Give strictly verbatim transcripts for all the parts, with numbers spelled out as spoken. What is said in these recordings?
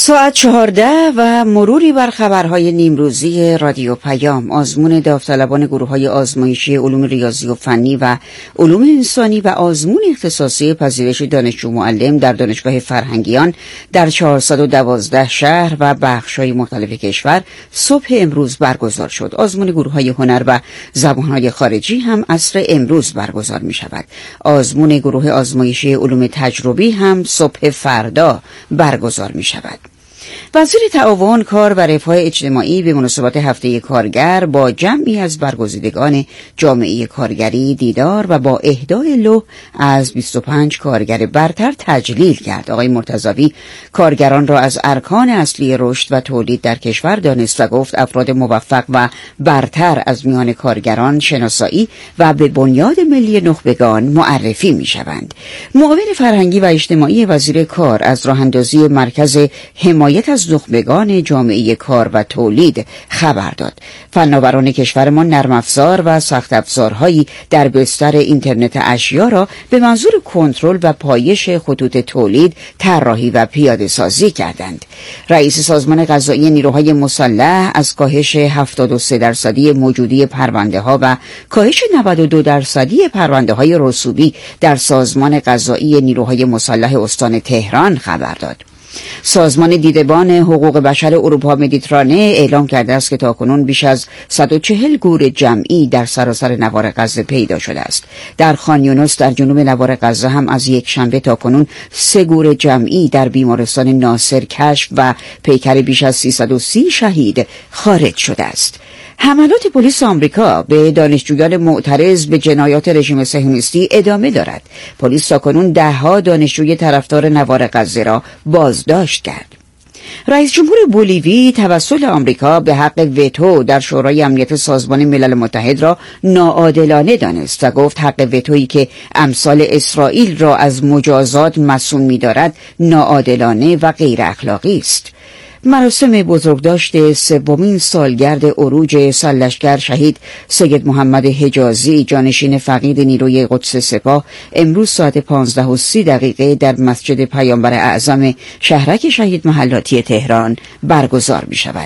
ساعت چهارده و مروری بر خبرهای نیمروزی رادیو پیام. آزمون داوطلبان گروه‌های آزمایشی علوم ریاضی و فنی و علوم انسانی و آزمون اختصاصی پذیرش دانشجو معلم در دانشگاه فرهنگیان در چهارصد و دوازده شهر و بخش‌های مختلف کشور صبح امروز برگزار شد. آزمون گروه‌های هنر و زبان‌های خارجی هم عصر امروز برگزار می‌شود. آزمون گروه آزمایشی علوم تجربی هم صبح فردا برگزار می‌شود. وزیر تعاون، کار و رفاه اجتماعی به مناسبت هفته کارگر با جمعی از برگزیدگان جامعه کارگری دیدار و با اهدای لوح از بیست و پنج کارگر برتر تجلیل کرد. آقای مرتضوی کارگران را از ارکان اصلی رشد و تولید در کشور دانست و گفت افراد موفق و برتر از میان کارگران شناسایی و به بنیاد ملی نخبگان معرفی می شوند. معاون فرهنگی و اجتماعی وزیر کار از راهاندازی مرکز حمایت از نخبگان جامعه کار و تولید خبر داد. فناوران کشورمان نرم افزار و سخت افزارهایی در بستر اینترنت اشیا را به منظور کنترل و پایش خطوط تولید طراحی و پیاده سازی کردند. رئیس سازمان قضایی نیروهای مسلح از کاهش هفتاد و سه درصدی موجودی پرونده ها و کاهش نود و دو درصدی پرونده های رسوبی در سازمان قضایی نیروهای مسلح استان تهران خبر داد. سازمان دیدبان حقوق بشر اروپا مدیترانه اعلام کرده است که تاکنون بیش از صد و چهل گور جمعی در سراسر نوار غزه پیدا شده است. در خان یونس در جنوب نوار غزه هم از یک شنبه تاکنون سه گور جمعی در بیمارستان ناصر کشف و پیکر بیش از سیصد و سی شهید خارج شده است. حملات پلیس آمریکا به دانشجویان معترض به جنایات رژیم صهیونیستی ادامه دارد. پلیس تاکنون ده‌ها دانشجوی طرفدار نوار غزه را بازداشت کرد. رئیس جمهور بولیوی توسل آمریکا به حق وتو در شورای امنیت سازمان ملل متحد را ناعادلانه دانست و گفت حق وتویی که امثال اسرائیل را از مجازات مصون می‌دارد ناعادلانه و غیر اخلاقی است. مراسم بزرگداشت سومین سالگرد عروج سرلشکر شهید سید محمد حجازی جانشین فقید نیروی قدس سپاه امروز ساعت پانزده و سی دقیقه در مسجد پیامبر اعظم شهرک شهید محلاتی تهران برگزار می شود.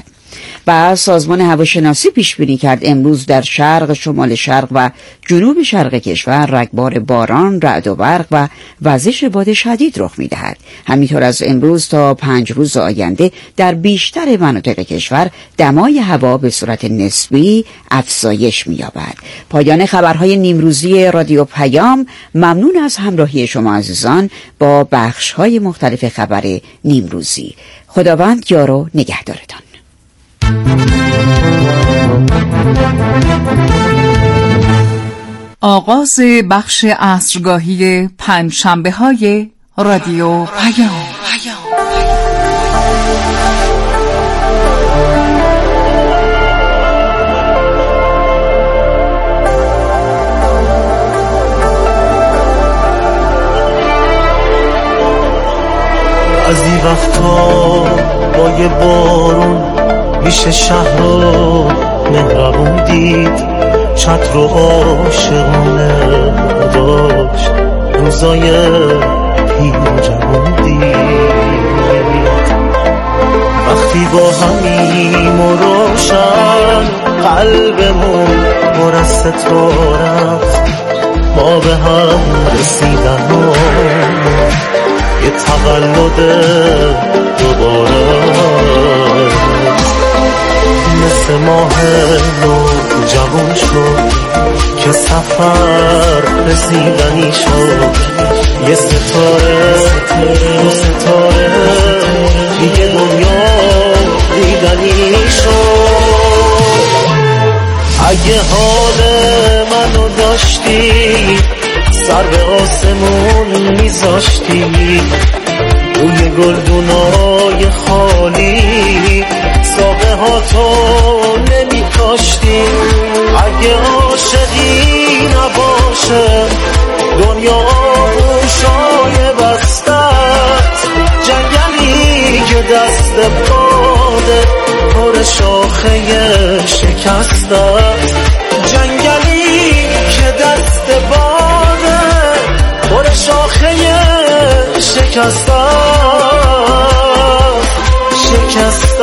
و سازمان هواشناسی پیش بینی کرد امروز در شرق، شمال شرق و جنوب شرق کشور رگبار باران، رعد و برق و وزش باد شدید رخ می‌دهد. همینطور از امروز تا پنج روز آینده در بیشتر مناطق کشور دمای هوا به صورت نسبی افزایش می‌یابد. پایان خبرهای نیمروزی رادیو پیام. ممنون از همراهی شما عزیزان با بخش‌های مختلف خبر نیمروزی. خداوند یار و نگهدارتان. آغاز بخش عصرگاهی پنجشنبه های رادیو پیام. از این وقتا با یه بارون میشه شهر رو مهربون دید، چتر رو عاشقانه داشت روزای پیر و جوان دید. وقتی با همیم و روشن قلبمون پر از ستارت ما به هم رسیدن و یه تولد دوباره مثل ماه نو جوان شد که سفر رسیدنی شد. یه ستاره دو ستاره دیگه دنیا دیدنی شد. اگه حال منو داشتی سر به آسمون میذاشتی، روی گلدونای خالی ساقه ها تو نمی کاشتی. اگه عاشقی نباشه دنیا آغوشای بستت، جنگلی که دست باده پر شاخه شکستت، جنگلی که دست باده پر شاخه شکستت. شکست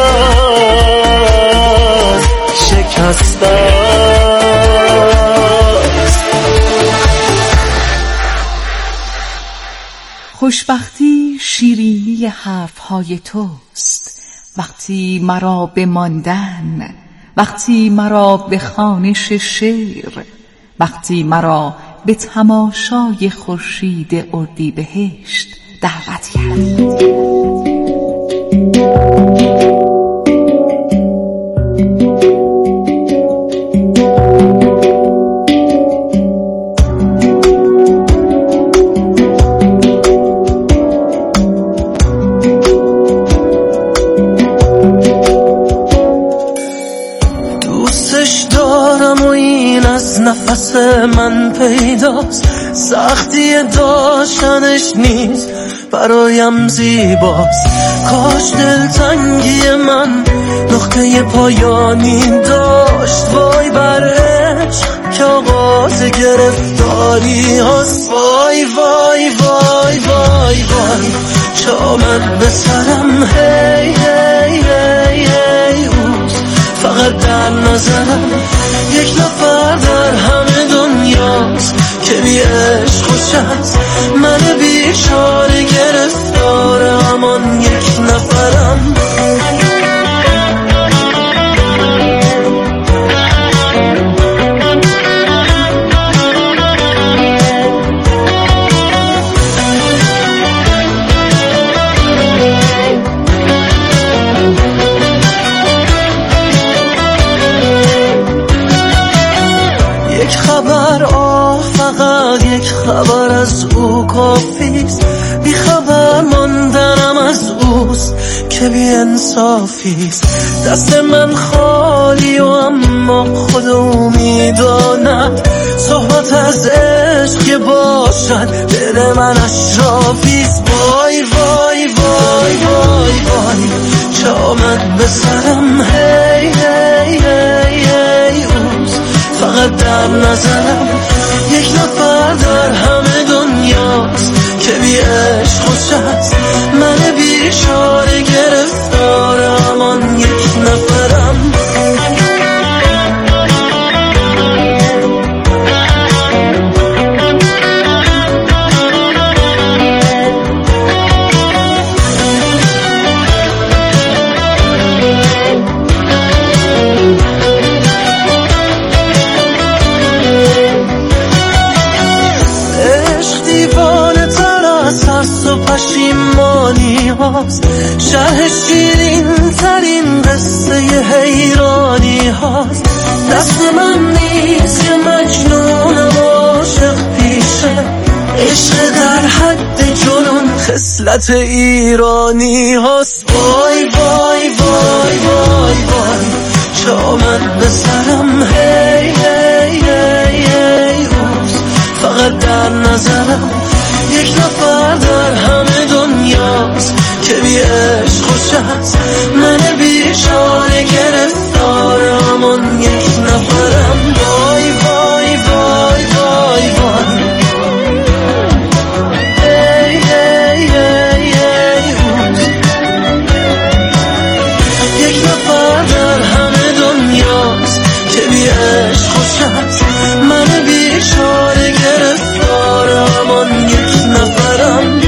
است شکست است. خوشبختی شیرینی حرفهای توست، وقتی مرا به ماندن، وقتی مرا به خوانش شعر، وقتی مرا به تماشای خورشید اردیبهشت دعوت کرد. نفس من پیداست، سختی داشتنش نیست برایم زیباست. کاش دلتنگی من نقطه پایانی داشت. وای بر عشق که آغاز گرفتاری هست. وای وای وای وای وای چامن به سرم هی هی هی هی اوست. فقط در نظرم یک نفر در همه دنیاست که بی عشق و شست. من بیچاره گرفتار همان یک نفرم. خبر آه فقط یک خبر از او کافیست. بی خبر ماندنم از اوست که بی انصافیست. دست من خالی و اما خود او میداند صحبت از عشق که باشد دل من اشرافیست. وای وای وای وای وای چه آمد به سرم هی هی هی هی اوست. فقط در نظرم یک نفر در همه دنیاست که بی عشق و شست. من بیچاره گرفتار همان یک نفرم. پشیمانی هاست، شرح شیرین ترین قصه حیرانی هاست. دست من نیست که مجنونم عاشق پیشه. عشق در حد جنون خصلت ایرانی هاست. وای وای وای وای وای چه آمد به سرم هی هی هی هی اوست. فقط در نظرم یک نفر در همه دنیاست که بی عشق و شست. من بیچاره گرفتار همان یک نفرم. وای وای وای وای وای هی هی هی هی اوست. یک نفر در همه دنیاست که بی عشق و شست. من بیچاره گرفتار همان یک نفرم.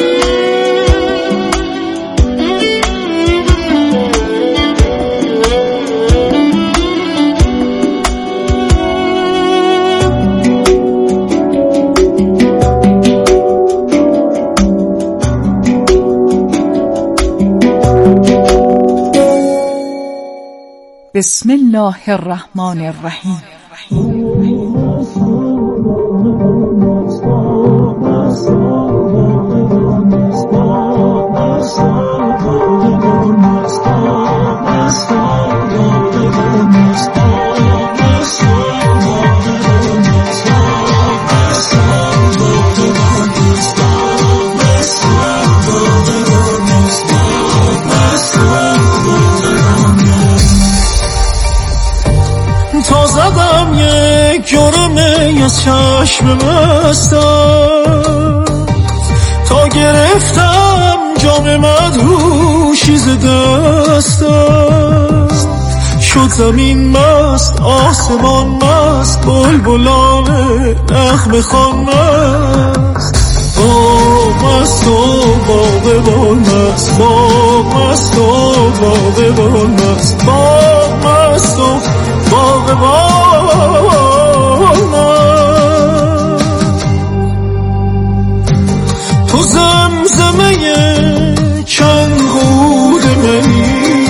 بسم الله الرحمن الرحیم. تا زدم یک یارمه از چشم مستم، تا گرفتم جام مدهوش خورشید دستم شد زمین مست آسمان مست بلبلان نغمه خوان مست باغ مست و باغبان مست باغ مست و باغبان مست باغ مست و باغبان مست تو زمزمه چند غود منی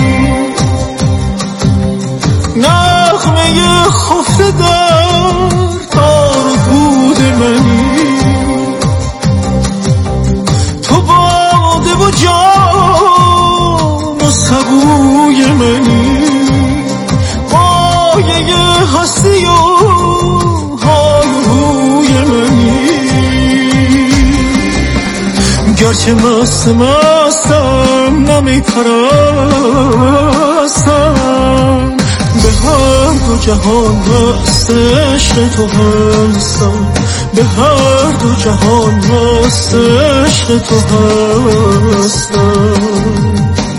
نغمه خفته در تار و پود منی تو باده و جام و سبوی منی مایه هستی و حال روی منی گرچه مست مستم نمی پرستم به هر دو جهان مست عشق تو هستم به هر دو جهان مست عشق تو هستم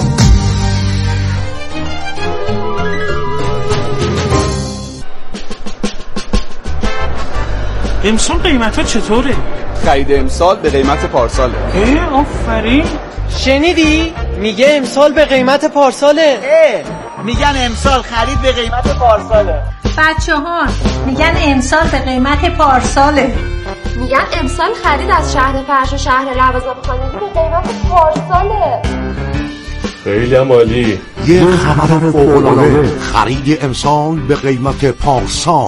امسال قیمت ها چطوره؟ خرید امسال به قیمت پارساله. اه آفرین. شنیدی؟ میگه امسال به قیمت پارساله. اه میگن امسال خرید به قیمت پارساله. بچه ها میگن امسال به قیمت پارساله. میگن امسال خرید از شهر فرش و شهر لوازم خانگی به قیمت پارساله. خیلی عالی. یه خبر فوق‌العاده، خرید امسال به قیمت پارسال.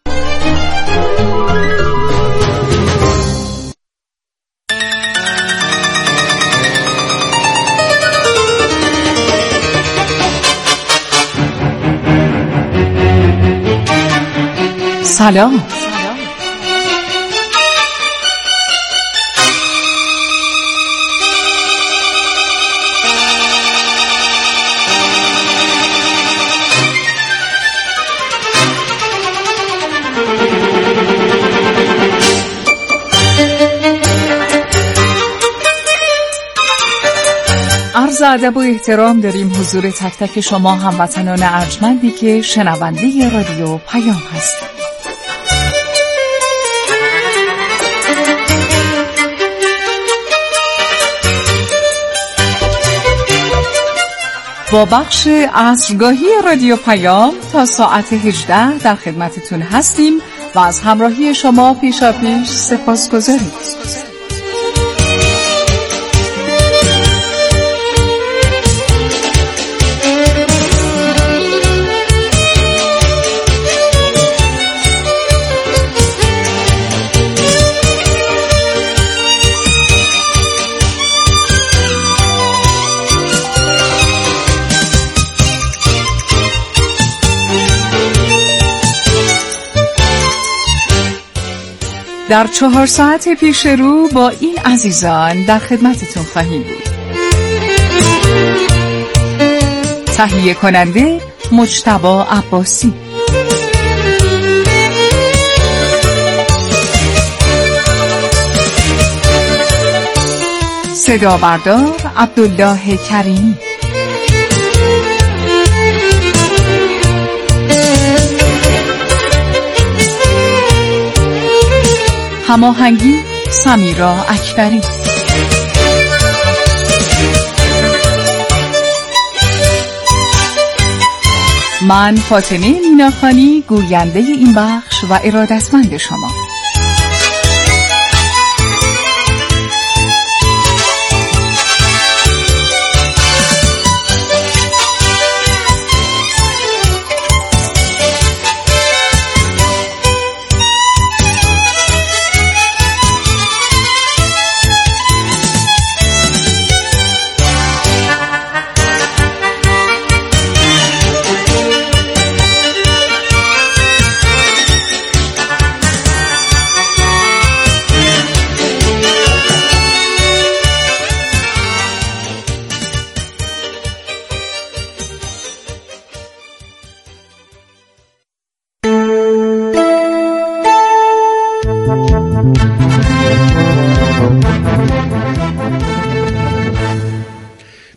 سلام. عرض ادب و احترام داریم حضور تک تک شما هموطنان ارجمندی که شنونده رادیو پیام هستید. با بخش عصرگاهی رادیو پیام تا ساعت هجده در خدمتتون هستیم و از همراهی شما پیشاپیش سپاسگزاریم. در چهار ساعت پیش رو با این عزیزان در خدمتتون خواهیم بود. تهیه کننده مجتبی عباسی، صدا بردار عبدالله کریمی، هماهنگی سمیرا اکبری. من فاطمه میناخانی گوینده این بخش و ارادتمند شما.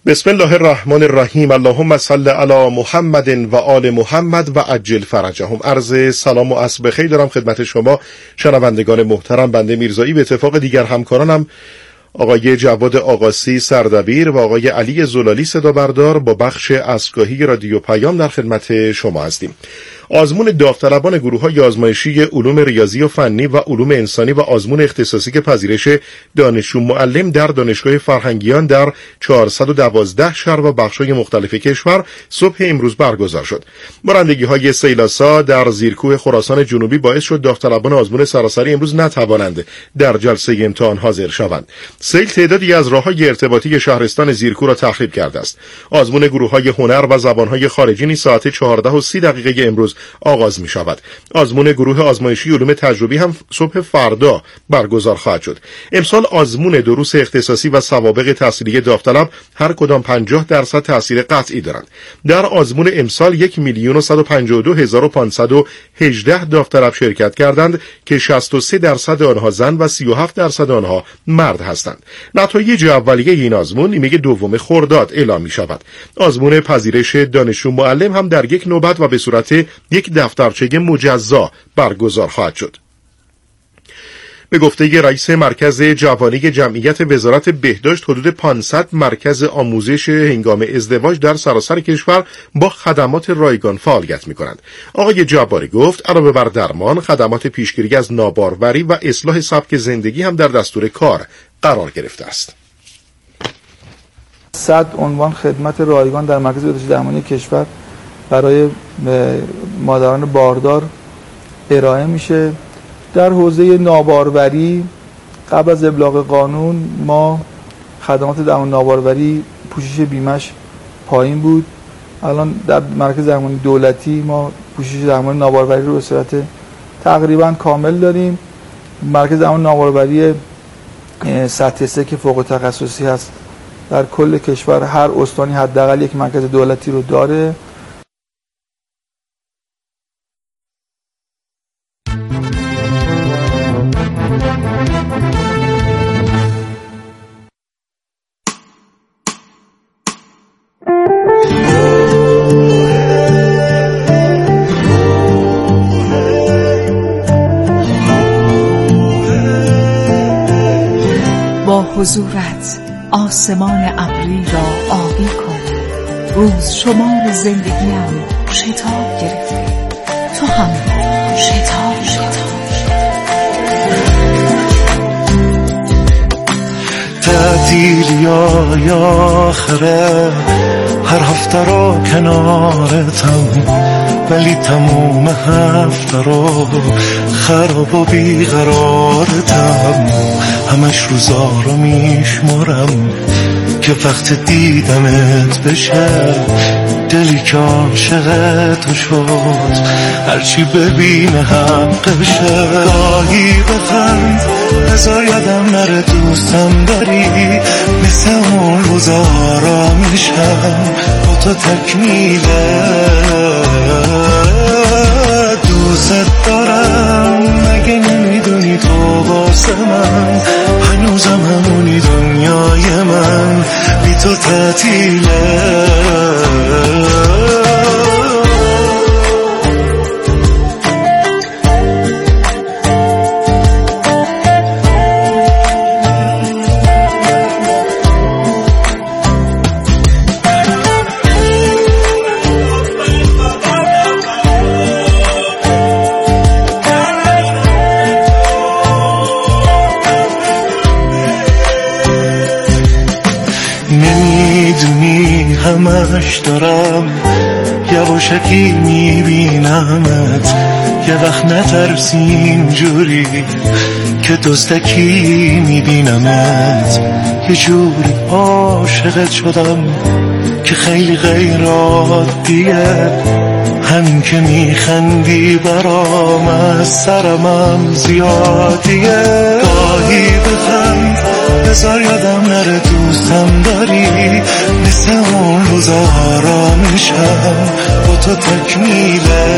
بسم الله الرحمن الرحیم. اللهم صل علی محمد و آل محمد و عجل فرجهم. عرض سلام و عصر بخیر دارم خدمت شما شنوندگان محترم. بنده میرزایی به اتفاق دیگر همکارانم آقای جواد آقاسی سردبیر و آقای علی زلالی صدا بردار با بخش عصرگاهی رادیو پیام در خدمت شما هستیم. آزمون داوطلبان گروه‌های آزمایشی علوم ریاضی و فنی و علوم انسانی و آزمون اختصاصی که پذیرش دانشجو معلم در دانشگاه فرهنگیان در چهارصد و دوازده شهر و بخش‌های مختلف کشور صبح امروز برگزار شد. بارندگی‌های سیلاسا در زیرکوه خراسان جنوبی باعث شد داوطلبان آزمون سراسری امروز نتوانند در جلسه امتحان حاضر شوند. سیل تعدادی از راه‌های ارتباطی شهرستان زیرکوه را تخریب کرده است. آزمون گروه‌های هنر و زبان‌های خارجی نیز ساعت چهارده و سی دقیقه امروز آغاز می شود. آزمون گروه آزمایشی علوم تجربی هم صبح فردا برگزار خواهد شد. امسال آزمون دروس اختصاصی و سوابق تحصیلی داوطلب هر کدام پنجاه درصد تاثیر قطعی دارند. در آزمون امسال یک میلیون و صد و پنجاه و دو هزار و پانصد و هجده داوطلب شرکت کردند که شصت و سه درصد آنها زن و سی و هفت درصد آنها مرد هستند. نتایج اولیه این آزمون نیمه دوم خرداد اعلام می شود. آزمون پذیرش دانشجو معلم هم در یک نوبت و به صورت یک دفترچه مجزا برگزار خواهد شد. به گفته رئیس مرکز جوانی جمعیت وزارت بهداشت حدود پانصد مرکز آموزش هنگام ازدواج در سراسر کشور با خدمات رایگان فعالیت می‌کنند. آقای جباری گفت علاوه بر درمان، خدمات پیشگیری از ناباروری و اصلاح سبک زندگی هم در دستور کار قرار گرفته است. صد عنوان خدمت رایگان در مرکز بهداشت درمانی کشور برای مادران باردار ارائه میشه. در حوزه ناباروری قبل از ابلاغ قانون ما خدمات درمان ناباروری پوشش بیمش پایین بود. الان در مرکز درمانی دولتی ما پوشش درمان ناباروری رو به صورت تقریبا کامل داریم. مرکز درمان ناباروری سطح سه که فوق تخصصی هست در کل کشور هر استانی حداقل یک مرکز دولتی رو داره. حضورت آسمان ابری را آبی کن. روز شمار زندگیم شتاب گرفته، تو هم شتاب شتاب تعطیلی های آخره هر هفته رو کنارتم، ولی تموم هفته رو خراب و بیقرارتم. همش روزا رو میشمارم که وقت دیدمت بشه دلی که عاشق تو شد، هرچی ببینه حقشه. گاهی بخند بذار یادم نره دوستم داری، مثل اون روزا را میشم با تو تکمیله. دوست دارم مگه نمیدونی تو واسه من هنوزم همونی دنیای من، بی تو تعطیله. همش دارم یواشکی میبینمت، یه وقت نترسی اینجوری که دزدکی میبینمت. یه جوری عاشقت شدم که خیلی غیر عادیه، همین که میخندی برام از سرمم زیادیه. گاهی بخند بذار یادم نره دوستم داری، مثل اون روزا را میشم با تو تکمیله.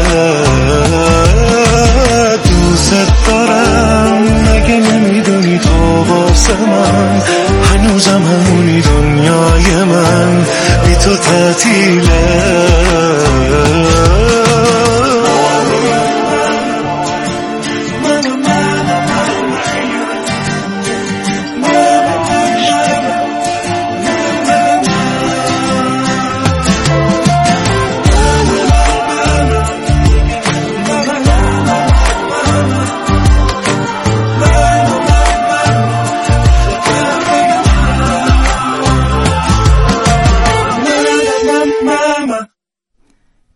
دوست دارم مگه نمیدونی تو واسه من هنوزم همونی دنیای من،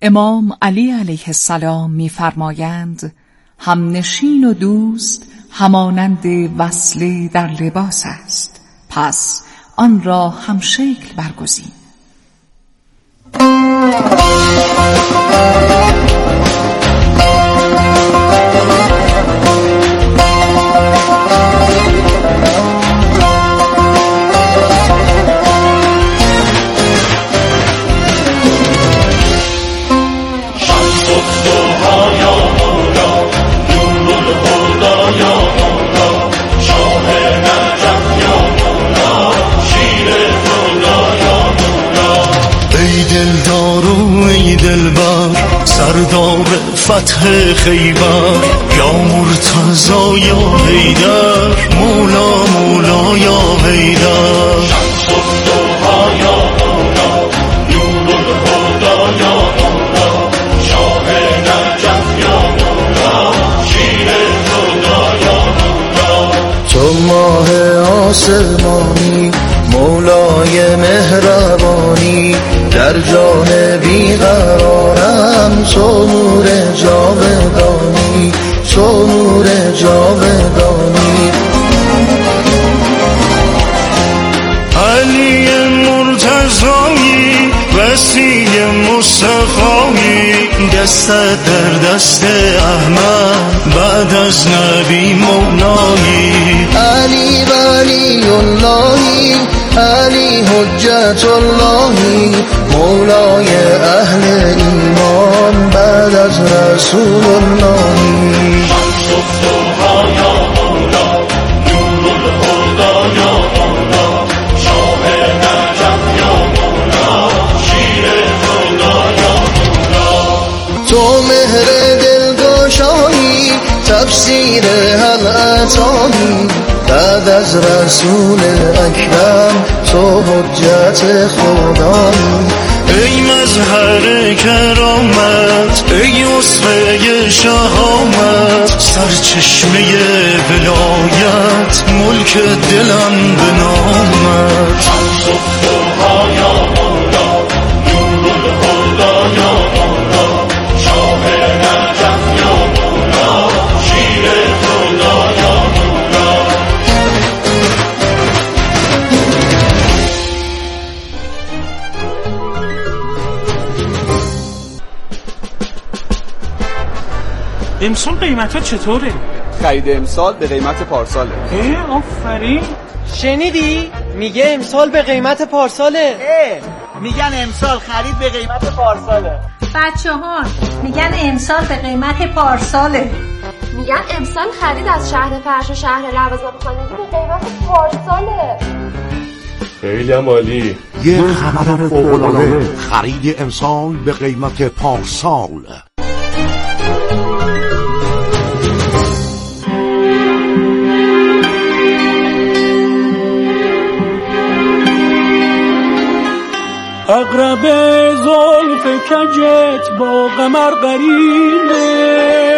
امام علی علیه السلام می‌فرمایند همنشین و دوست همانند وصله در لباس است، پس آن را هم شکل برگزین. سردار فتح خیبر یا مرتضی یا حیدر، مولا مولا یا حیدر، شمس الضحی یا مولا، نور الهدی یا مولا، شاه نجف یا مولا، شیر خدا یا مولا. تو ماه آسمانی مولای مهربانی، در جان بیقرارم تو نور جاودانی، تو نور جاودانی. علی مرتضایی وسیع مصطفایی، دستت در دست احمد بعد از نبی مولایی. علی ولی اللهی، علی حجت اللهی، مولای اهل ایمان بعد از رسول اللهی. شمس الضحی یا مولا، نور الهدی یا مولا، شاه نجف یا مولا، شیر خدا یا مولا. تو مهر دلگشایی، تفسیر حق عطایی، بعد از رسول اکرم تو حجت خدایی. ای مظهر کرامت، ای اسوه شهامت، سرچشمه ولایت، ملک دلم به نامت. شمس الضحی یا مولا، نور الهدی یا مولا، شاه نجف یا مولا، شیر خدا یا مولا. امسال قیمت ها چطوره؟ خرید امسال به قیمت پارساله. اه آفرین. شنیدی؟ میگه امسال به قیمت پارساله. اه میگن امسال خرید به قیمت پارساله. بچه ها میگن امسال به قیمت پارساله. میگن امسال خرید از شهر فرش و شهر لوازم خانگی به قیمت پارساله. خیلی هم عالی. یه خبر فوق‌العاده، خرید امسال به قیمت پارسال. اقرب زلف کجت با قمر قرینه،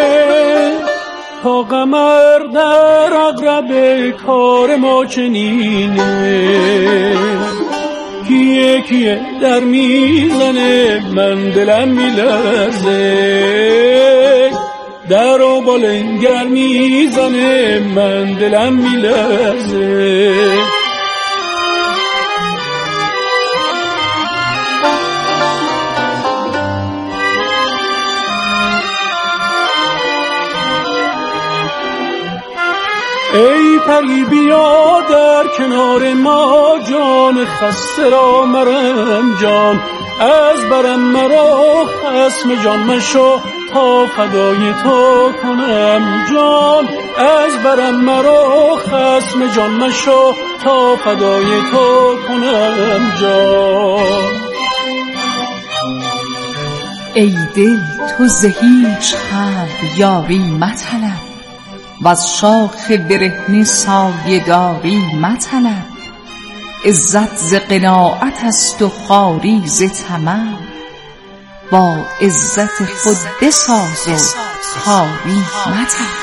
تا قمر در اقرب کار ما چنینه. کیه کیه در میزنه من دلم میلرزه، در و بالنگر میزنه من دلم میلرزه. ای پری بیا در کنار ما، جان خسته را مرم جان، از برم مرا خصم جان مشو، تا فدای تو کنم جان، از برم مرا خصم جان مشو، تا فدای تو کنم جان. ای دل تو ز هیچ خلق یاری مطلب، و از شاخ برهنه سایه داری مطلب. عزت ز قناعت است و خواری ز طمع، با عزت خود بساز و خواری مطلب.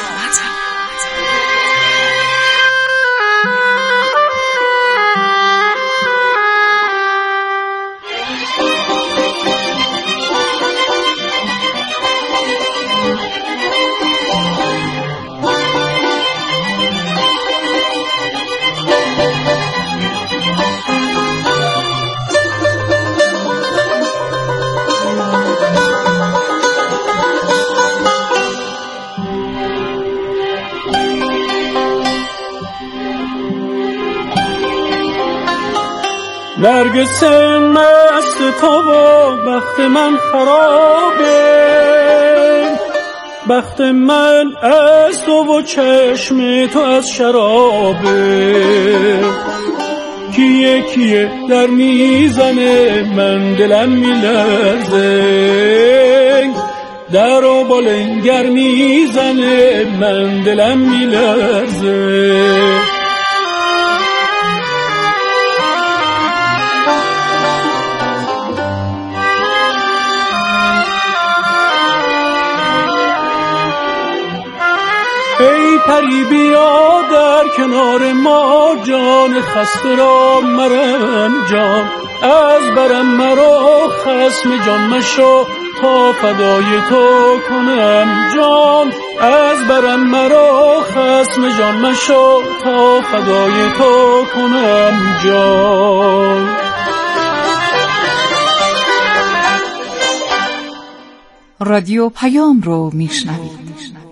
نرگس مست تو و بخت من خرابه، بخت من از تو و چشم تو از شرابه. کیه کیه در میزنه من دلم میلرزه، در و بالنگر میزنه من دلم میلرزه. ای پری بیا در کنار ما، جان خسته را مرم جان، از برم مرا خصم جان مشو تا فدای تو کنم جان، از برم مرا خصم جان مشو تا فدای تو کنم جان. رادیو پیام رو میشنوید.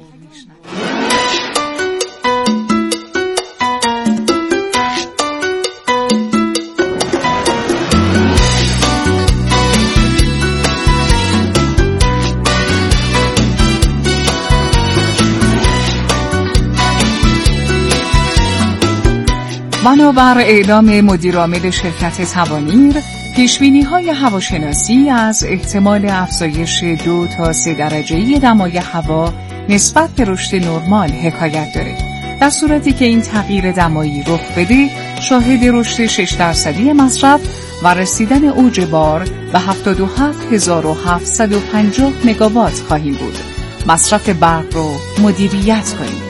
بنابر اعلام مدیرعامل شرکت توانیر، پیشبینی‌های هواشناسی از احتمال افزایش دو تا سه درجه‌ای دمای هوا نسبت به رشد نرمال حکایت داره. در صورتی که این تغییر دمایی رخ بده، شاهد رشد شش درصدی مصرف و رسیدن اوج بار به هفتاد و هفت هزار و هفتصد و پنجاه مگاوات خواهیم بود. مصرف برق رو مدیریت کنید.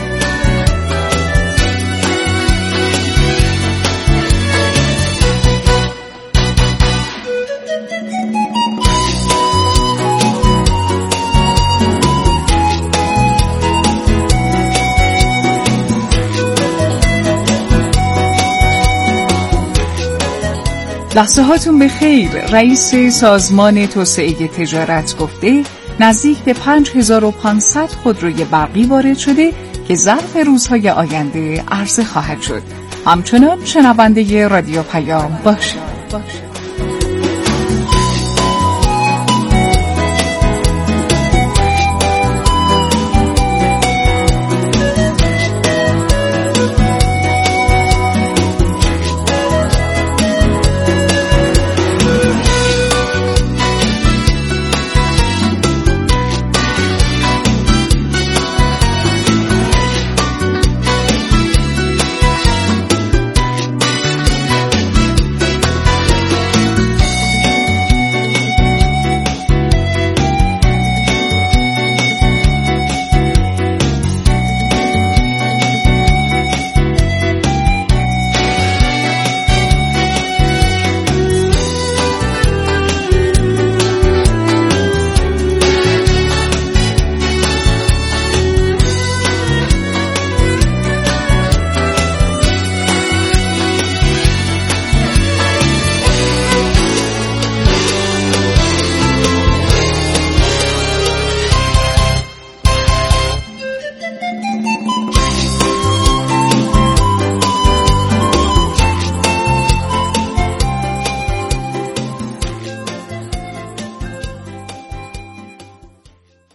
لحظه هاتون به خیر. رئیس سازمان توسعه تجارت گفته نزدیک به پنج هزار و پانصد خودروی برقی وارد شده که ظرف روزهای آینده عرضه خواهد شد. همچنان شنونده رادیو پیام باشید.